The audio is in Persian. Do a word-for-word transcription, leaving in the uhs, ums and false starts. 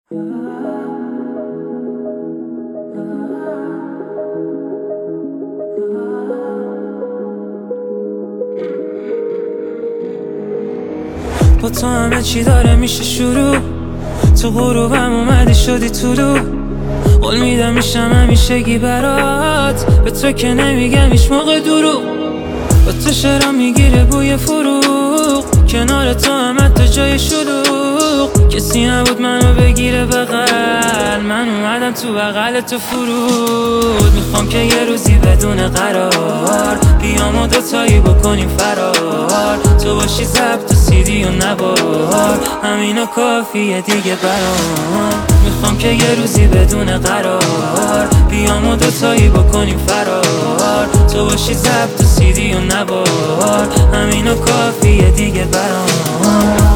با تو همه چی داره میشه شروع، تو غروبم اومدی شدی طلوع. قول میدم میشم همیشگی برات، به تو که نمیگم هیچ موقع دروغ. با تو شعرها میگیره بوی فروغ، کنار تو هم حتی جای شلوغ. کسی نبود منو بگیره بغل، من اومدم تو بغل تو فرود. میخوام که یه روزی بدون قرار بیام و دوتایی بکنیم فرار. تو باشی ضبط و سیدی و نوار، همینو کافیه دیگه برام. میخوام که یه روزی بدون قرار بیام و دوتایی بکنیم فرار. تو باشی ضبط و سیدی و نوار، همینو کافیه دیگه برام.